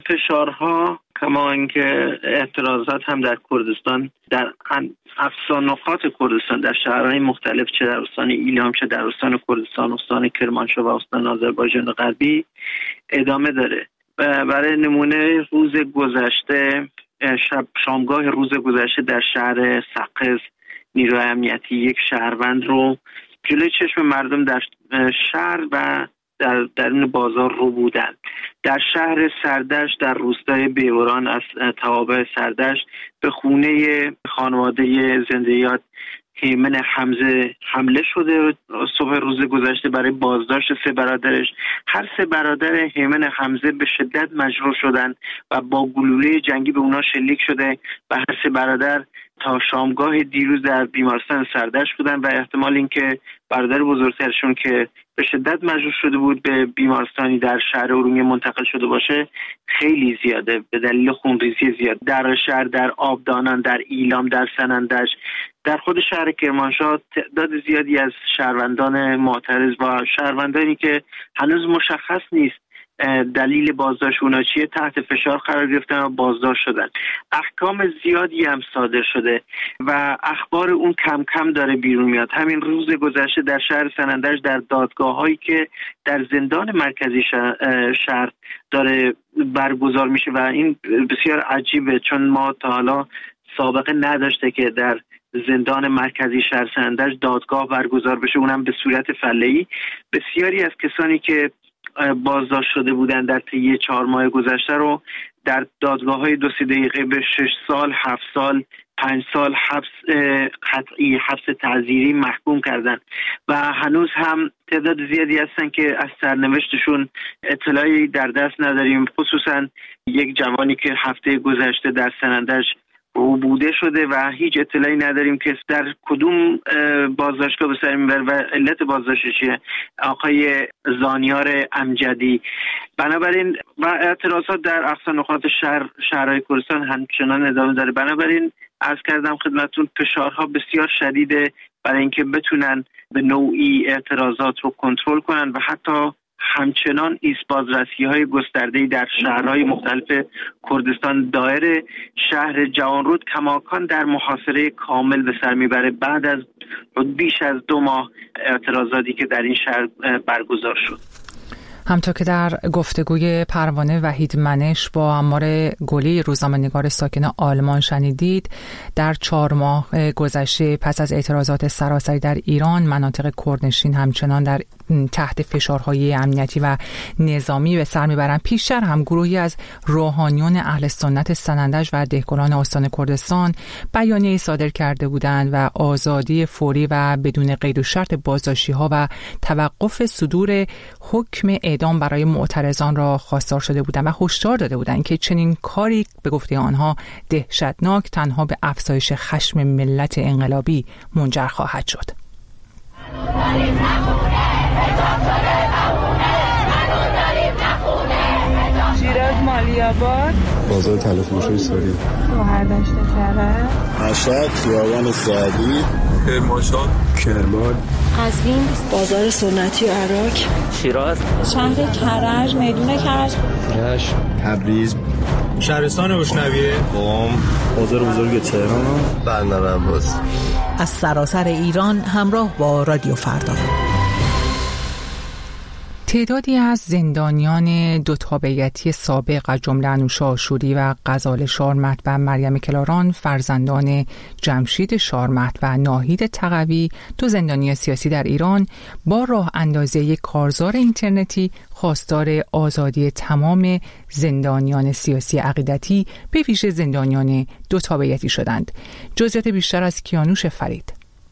فشارها کما اینکه اعتراضات هم در کردستان، در افسان نقاط کردستان، در شهرهای مختلف، چه در استان ایلام چه در استان کردستان، استان کرمانشاه و استان آذربایجان غربی ادامه داره. برای نمونه روز گذشته، شب شامگاه روز گذشته در شهر سقز، نیروی امنیتی یک شهروند رو جلوی چشم مردم در شهر و در درون بازار رو بودن. در شهر سردشت در روستای بیوران از توابع سردشت به خونه خانواده زنده‌یاد هیمن حمزه حمله شده صبح روز گذشته برای بازداشت سه برادرش. هر سه برادر هیمن حمزه به شدت مجروح شدند و با گلوله جنگی به اونا شلیک شده و هر سه برادر تا شامگاه دیروز در بیمارستان سردشت بودن و احتمال اینکه برادر بزرگترشون که به شدت مجروح شده بود به بیمارستانی در شهر ارومیه منتقل شده باشه خیلی زیاده به دلیل خونریزی زیاد. در شهر، در آبدانان، در ایلام، در سنندج، در خود شهر کرمانشاه تعداد زیادی از شهروندان معترض و شهروندانی که هنوز مشخص نیست دلیل بازداشت اونا چیه تحت فشار قرار گرفتن و بازداشت شدن. احکام زیادی هم صادر شده و اخبار اون کم کم داره بیرون میاد. همین روز گذشته در شهر سنندج در دادگاه هایی که در زندان مرکزی شهر داره برگزار میشه و این بسیار عجیبه چون ما تا حالا سابقه نداشته که در زندان مرکزی شهر سنندج دادگاه برگزار بشه، اونم به صورت فعلی. بسیاری از کسانی که بازداشت شده بودن در طی چهار ماه گذشته رو در دادگاه‌های دو سه دقیقه به شش سال، هفت سال، پنج سال حبس قطعی، حبس تعزیری محکوم کردن و هنوز هم تعداد زیادی هستن که از سرنوشتشون اطلاعی در دست نداریم. خصوصا یک جوانی که هفته گذشته در سنندج بوده شده و هیچ اطلاعی نداریم که در کدوم بازداشتگاه به سر میبره و علت بازداشتش چیه، آقای زانیار امجدی. بنابراین و اعتراضات در اقصا نقاط شهر شهرهای کردستان همچنان ادامه داره. بنابراین عرض کردم خدمتتون فشارها بسیار شدیده برای اینکه بتونن به نوعی اعتراضات رو کنترل کنن و حتی همچنان ایست بازرسی‌های گسترده‌ای در شهرهای مختلف کردستان دایر شهر جوانرود کماکان در محاصره کامل به سر میبره بعد از بیش از دو ماه اعتراضاتی که در این شهر برگزار شد. همطور که در گفتگوی پروانه وحید منش با عمار گلی روزنامه‌نگار ساکن آلمان شنیدید، در چهار ماه گذشته پس از اعتراضات سراسری در ایران، مناطق کردنشین همچنان در تحت فشارهای امنیتی و نظامی به سر میبرند. پیشتر هم گروهی از روحانیون اهل سنت سنندج و دهقان استان کردستان بیانیه‌ای صادر کرده بودند و آزادی فوری و بدون قید و شرط بازداشتی‌ها و توقف صدور حکم اعدام برای معترضان را خواستار شده بودند و هشدار داده بودند که چنین کاری به گفته آنها دهشتناک تنها به افزایش خشم ملت انقلابی منجر خواهد شد. شیراز مالی‌آباد، بازار تلفروشی ساری، شهردشت کرج، مشهد خیابان سعدی، کرمانشاه، کرمان، قزوین، بازار سنتی عراق، شیراز، شهر کرج، میدون کرج، رشت، تبریز، شهرستان اشنویه، قم، بازار بزرگ تهران، بندر عباس. از سراسر ایران همراه با رادیو فردا. تعدادی از زندانیان دو تابعیتی سابق از جمله انوشا آشوری و غزال شارمهد و مریم کلاران، فرزندان جمشید شارمهد و ناهید تقوی، دو زندانی سیاسی در ایران، با راه اندازی یک کارزار اینترنتی خواستار آزادی تمام زندانیان سیاسی عقیدتی به ویژه زندانیان دو تابعیتی شدند. جزئیات بیشتر از کیانوش فرید.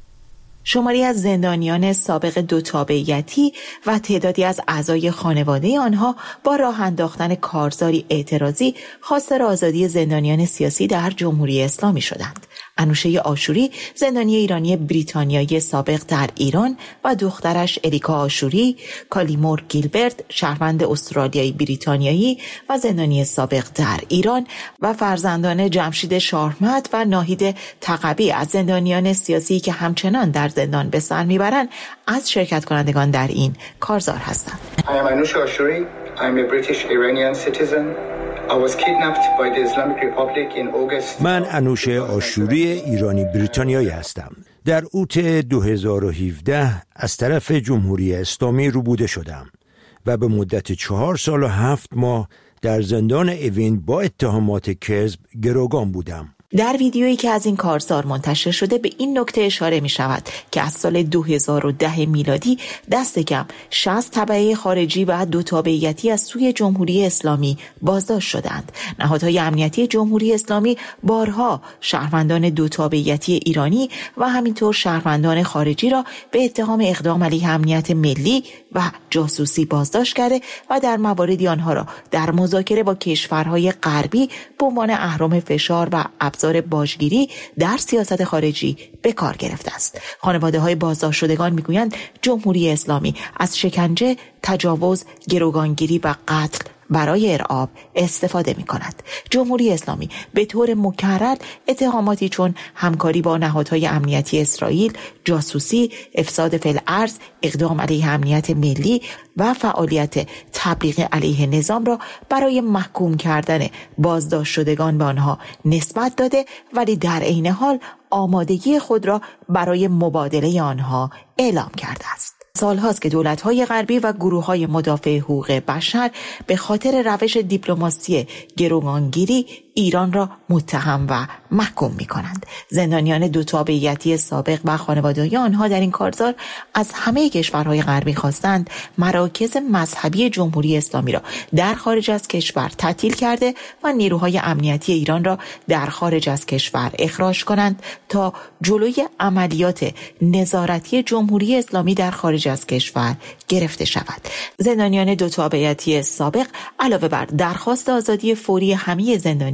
شماری از زندانیان سابق دو تابعیتی و تعدادی از اعضای خانواده آنها با راه انداختن کارزاری اعتراضی خواستار آزادی زندانیان سیاسی در جمهوری اسلامی شدند. انوشه آشوری، زندانی ایرانی بریتانیایی سابق در ایران، و دخترش اریکا آشوری، کالیمور گیلبرت، شهروند استرالیایی بریتانیایی و زندانی سابق در ایران، و فرزندان جمشید شارمهد و ناهید تقوی از زندانیان سیاسی که همچنان در زندان به سر میبرند، از شرکت کنندگان در این کارزار هستند. I am Anusha Ashuri. I am a British Iranian citizen. I was kidnapped by the Islamic Republic in August. من انوشه آشوری ایرانی بریتانیایی هستم. در اوت دو هزار و هفده از طرف جمهوری اسلامی روبوده شدم و به مدت چهار سال و هفت ماه در زندان اوین با اتهامات کذب گروگان بودم. در ویدیویی که از این کارزار منتشر شده به این نکته اشاره می شود که از سال دو هزار و ده میلادی دست کم شصت تبعه خارجی و دو تابعیتی از سوی جمهوری اسلامی بازداشت شدند. نهادهای امنیتی جمهوری اسلامی بارها شهروندان دو تابعیتی ایرانی و همینطور شهروندان خارجی را به اتهام اقدام علیه امنیت ملی و جاسوسی بازداشت کرده و در مواردی آنها را در مذاکره با کشورهای غربی به عنوان اهرم فشار و ابزار باجگیری در سیاست خارجی به کار گرفته است. خانواده‌های بازداشت شدگان میگویند جمهوری اسلامی از شکنجه، تجاوز، گروگانگیری و قتل برای ارعاب استفاده می کند. جمهوری اسلامی به طور مکرر اتهاماتی چون همکاری با نهادهای امنیتی اسرائیل، جاسوسی، افساد فی الارض، اقدام علیه امنیت ملی و فعالیت تبلیغ علیه نظام را برای محکوم کردن بازداشت شدگان به آنها نسبت داده، ولی در عین حال آمادگی خود را برای مبادله آنها اعلام کرده است. سالهاست که دولت‌های غربی و گروه‌های مدافع حقوق بشر به خاطر روش دیپلماسی گروگانگیری ایران را متهم و محکوم می‌کنند. زندانیان دو تابعیتی سابق و خانواده‌های آنها در این کارزار از همه کشورهای غربی خواستند مراکز مذهبی جمهوری اسلامی را در خارج از کشور تعطیل کرده و نیروهای امنیتی ایران را در خارج از کشور اخراج کنند تا جلوی عملیات نظارتی جمهوری اسلامی در خارج از کشور گرفته شود. زندانیان دو تابعیتی سابق علاوه بر درخواست آزادی فوری همه زندانیان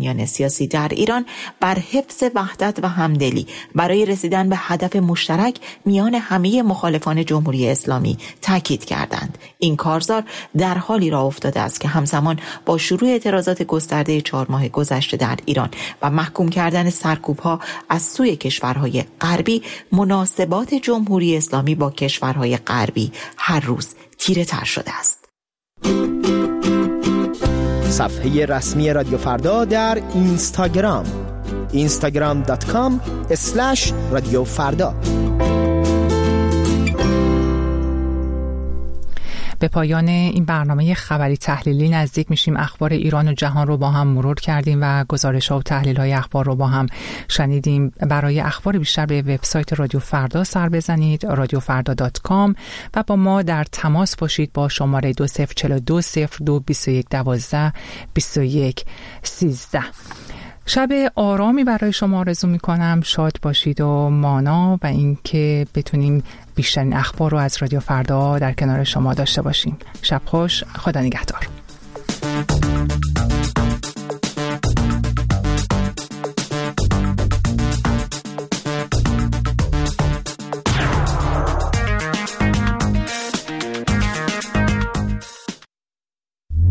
سرگرمیان سیاسی در ایران بر حفظ وحدت و همدلی برای رسیدن به هدف مشترک میان همه مخالفان جمهوری اسلامی تاکید کردند. این کارزار در حالی راه افتاده است که همزمان با شروع اعتراضات گسترده چهار ماه گذشته در ایران و محکوم کردن سرکوب‌ها از سوی کشورهای غربی، مناسبات جمهوری اسلامی با کشورهای غربی هر روز تیره تر شده است. صفحه رسمی رادیو فردا در اینستاگرام اینستاگرام دات کام اسلش رادیو فردا. به پایان این برنامه خبری تحلیلی نزدیک میشیم. اخبار ایران و جهان رو با هم مرور کردیم و گزارش‌ها و تحلیل‌های اخبار رو با هم شنیدیم. برای اخبار بیشتر به وبسایت رادیو فردا سر بزنید، رادیو فردا دات کام، و با ما در تماس باشید با شماره دو صفر چهار دو صفر دو بیست و یک دوازده بیست و یک سیزده. شب آرامی برای شما آرزو میکنم. شاد باشید و مانا، و اینکه بتونیم بیشترین اخبار رو از رادیو فردا در کنار شما داشته باشیم. شب خوش، خدا نگهدار.